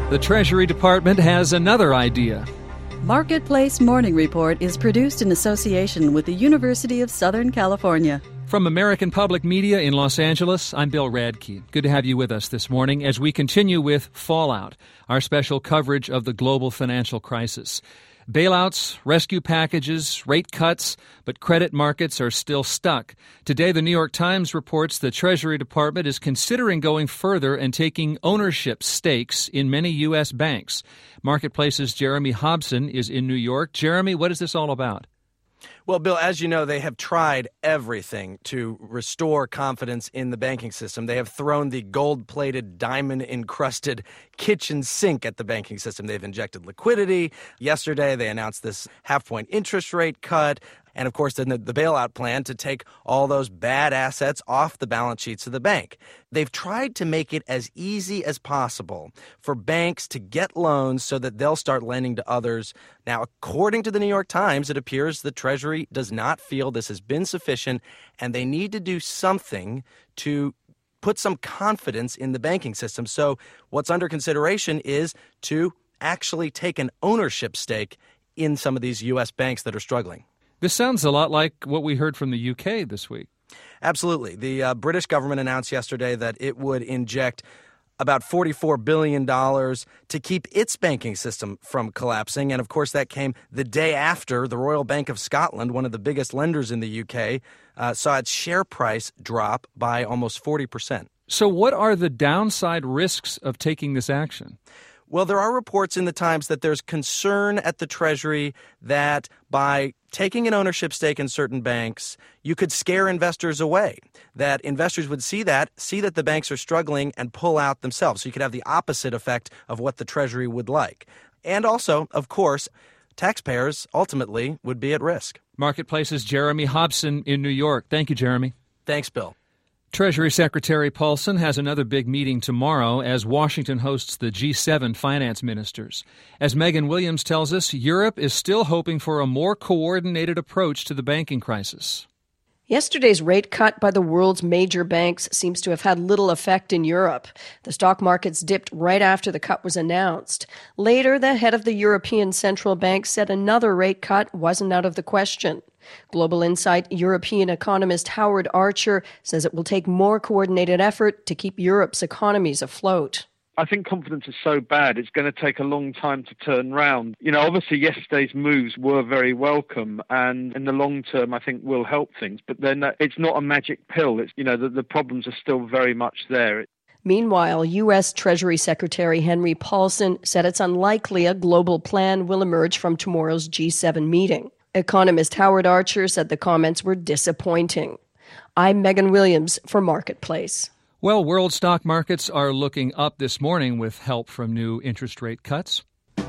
The Treasury Department has another idea. Marketplace Morning Report is produced in association with the University of Southern California. From American Public Media in Los Angeles, I'm Bill Radke. Good to have you with us this morning as we continue with Fallout, our special coverage of the global financial crisis. Bailouts, rescue packages, rate cuts, but credit markets are still stuck. Today, the New York Times reports the Treasury Department is considering going further and taking ownership stakes in many U.S. banks. Marketplace's Jeremy Hobson is in New York. Jeremy, what is this all about? Well, Bill, as you know, they have tried everything to restore confidence in the banking system. They have thrown the gold-plated, diamond-encrusted kitchen sink at the banking system. They've injected liquidity. Yesterday, they announced this half-point interest rate cut. And, of course, then the bailout plan to take all those bad assets off the balance sheets of the bank. They've tried to make it as easy as possible for banks to get loans so that they'll start lending to others. Now, according to the New York Times, it appears the Treasury does not feel this has been sufficient, and they need to do something to put some confidence in the banking system. So what's under consideration is to actually take an ownership stake in some of these U.S. banks that are struggling. This sounds a lot like what we heard from the UK this week. Absolutely. The British government announced yesterday that it would inject about $44 billion to keep its banking system from collapsing. And, of course, that came the day after the Royal Bank of Scotland, one of the biggest lenders in the UK, saw its share price drop by almost 40%. So what are the downside risks of taking this action? Well, there are reports in the Times that there's concern at the Treasury that by taking an ownership stake in certain banks, you could scare investors away, that investors would see that the banks are struggling and pull out themselves. So you could have the opposite effect of what the Treasury would like. And also, of course, taxpayers ultimately would be at risk. Marketplace's Jeremy Hobson in New York. Thank you, Jeremy. Thanks, Bill. Treasury Secretary Paulson has another big meeting tomorrow as Washington hosts the G7 finance ministers. As Megan Williams tells us, Europe is still hoping for a more coordinated approach to the banking crisis. Yesterday's rate cut by the world's major banks seems to have had little effect in Europe. The stock markets dipped right after the cut was announced. Later, the head of the European Central Bank said another rate cut wasn't out of the question. Global Insight European economist Howard Archer says it will take more coordinated effort to keep Europe's economies afloat. I think confidence is so bad, it's going to take a long time to turn round. Obviously yesterday's moves were very welcome and in the long term I think will help things. But then it's not a magic pill. It's, the problems are still very much there. Meanwhile, U.S. Treasury Secretary Henry Paulson said it's unlikely a global plan will emerge from tomorrow's G7 meeting. Economist Howard Archer said the comments were disappointing. I'm Megan Williams for Marketplace. Well, world stock markets are looking up this morning with help from new interest rate cuts.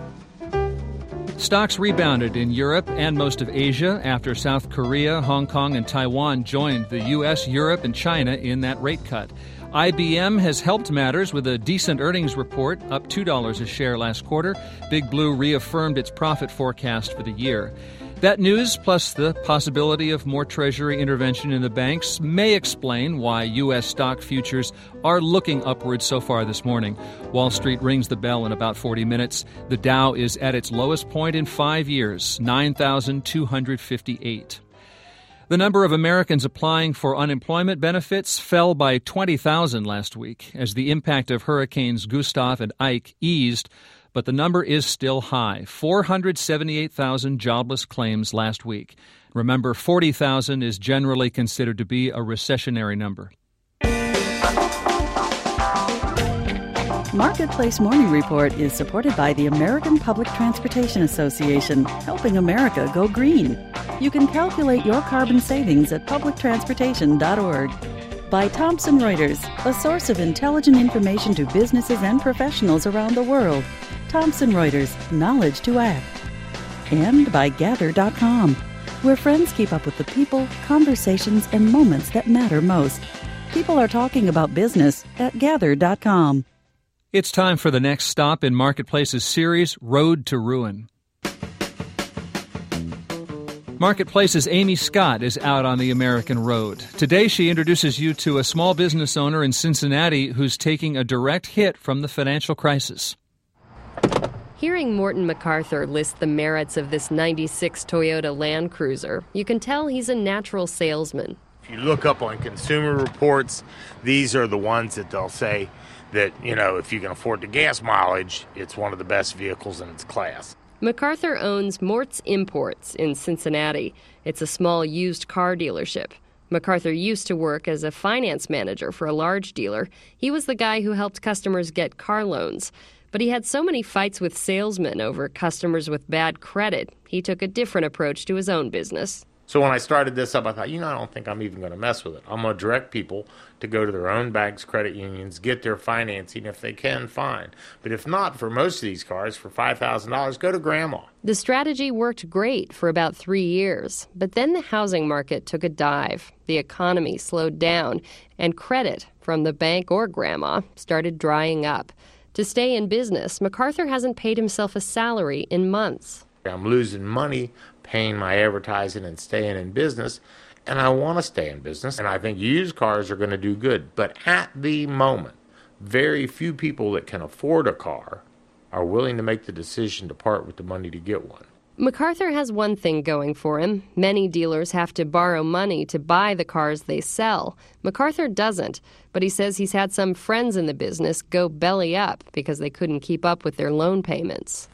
Stocks rebounded in Europe and most of Asia after South Korea, Hong Kong, and Taiwan joined the U.S., Europe, and China in that rate cut. IBM has helped matters with a decent earnings report, up $2 a share last quarter. Big Blue reaffirmed its profit forecast for the year. That news, plus the possibility of more Treasury intervention in the banks, may explain why U.S. stock futures are looking upward so far this morning. Wall Street rings the bell in about 40 minutes. The Dow is at its lowest point in 5 years, 9,258. The number of Americans applying for unemployment benefits fell by 20,000 last week as the impact of Hurricanes Gustav and Ike eased, but the number is still high, 478,000 jobless claims last week. Remember, 40,000 is generally considered to be a recessionary number. Marketplace Morning Report is supported by the American Public Transportation Association, helping America go green. You can calculate your carbon savings at publictransportation.org. By Thomson Reuters, a source of intelligent information to businesses and professionals around the world. Thomson Reuters, knowledge to act. And by Gather.com, where friends keep up with the people, conversations, and moments that matter most. People are talking about business at Gather.com. It's time for the next stop in Marketplace's series, Road to Ruin. Marketplace's Amy Scott is out on the American road. Today she introduces you to a small business owner in Cincinnati who's taking a direct hit from the financial crisis. Hearing Morton MacArthur list the merits of this 96 Toyota Land Cruiser, you can tell he's a natural salesman. If you look up on Consumer Reports, these are the ones that they'll say that, if you can afford the gas mileage, it's one of the best vehicles in its class. MacArthur owns Mort's Imports in Cincinnati. It's a small used car dealership. MacArthur used to work as a finance manager for a large dealer. He was the guy who helped customers get car loans. But he had so many fights with salesmen over customers with bad credit, he took a different approach to his own business. So when I started this up, I thought, I don't think I'm even going to mess with it. I'm going to direct people to go to their own banks, credit unions, get their financing if they can, fine. But if not, for most of these cars, for $5,000, go to grandma. The strategy worked great for about 3 years. But then the housing market took a dive. The economy slowed down, and credit from the bank or grandma started drying up. To stay in business, MacArthur hasn't paid himself a salary in months. I'm losing money paying my advertising and staying in business, and I want to stay in business, and I think used cars are going to do good. But at the moment, very few people that can afford a car are willing to make the decision to part with the money to get one. MacArthur has one thing going for him. Many dealers have to borrow money to buy the cars they sell. MacArthur doesn't, but he says he's had some friends in the business go belly up because they couldn't keep up with their loan payments.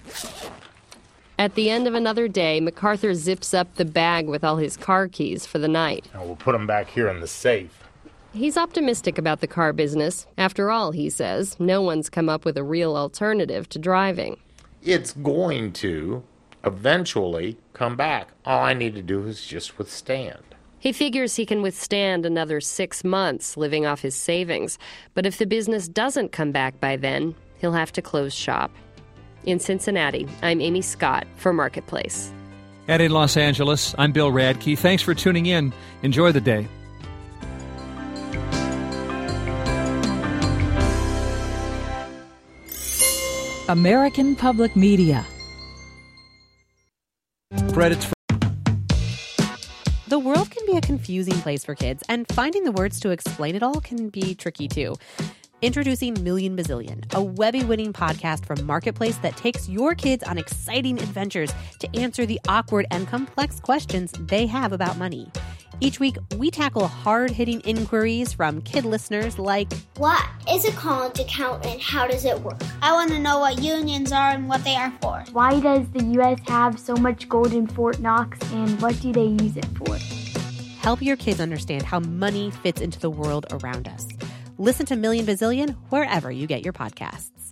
At the end of another day, MacArthur zips up the bag with all his car keys for the night. And we'll put them back here in the safe. He's optimistic about the car business. After all, he says, no one's come up with a real alternative to driving. It's going to eventually come back. All I need to do is just withstand. He figures he can withstand another 6 months living off his savings. But if the business doesn't come back by then, he'll have to close shop. In Cincinnati, I'm Amy Scott for Marketplace. And in Los Angeles, I'm Bill Radke. Thanks for tuning in. Enjoy the day. American Public Media. Credits. The world can be a confusing place for kids, and finding the words to explain it all can be tricky too. Introducing Million Bazillion, a Webby-winning podcast from Marketplace that takes your kids on exciting adventures to answer the awkward and complex questions they have about money. Each week, we tackle hard-hitting inquiries from kid listeners like, what is a college account and how does it work? I want to know what unions are and what they are for. Why does the U.S. have so much gold in Fort Knox and what do they use it for? Help your kids understand how money fits into the world around us. Listen to Million Bazillion wherever you get your podcasts.